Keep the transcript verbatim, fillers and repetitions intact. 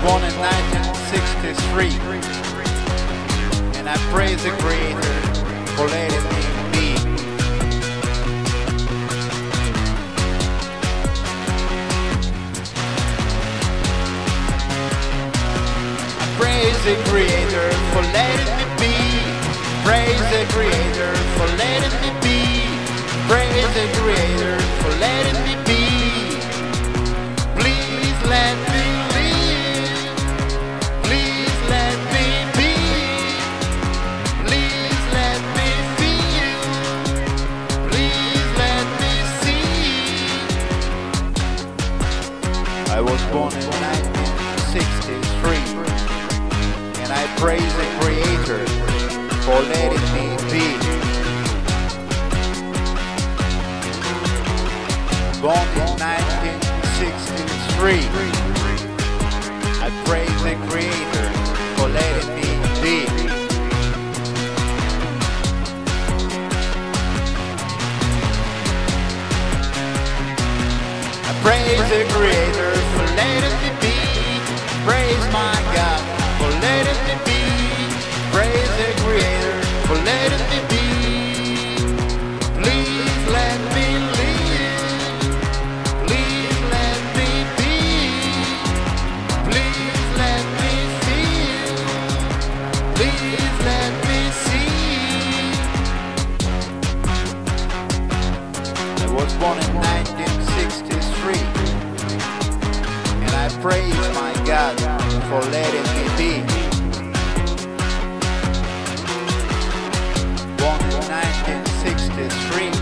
born in nineteen sixty-three, and I praise the Creator for letting me be. I praise the Creator for letting me be. Praise the Creator for letting me be. Praise the Creator for letting me be. Please let me live. Please let me be. Please let me feel. Please let me see. I was born in nineteen sixty-three, and I praise the Creator for letting me be. Born in nineteen sixty-three, I praise the Creator for letting me be. I praise the Creator for letting me be. Praise my God for letting me be. Praise the Creator for letting me be. Please let me live. Please let me be. Please let me feel. Please let me see. I was born in nineteen sixty-three, and I praise my God for letting me be. Born in nineteen sixty-three,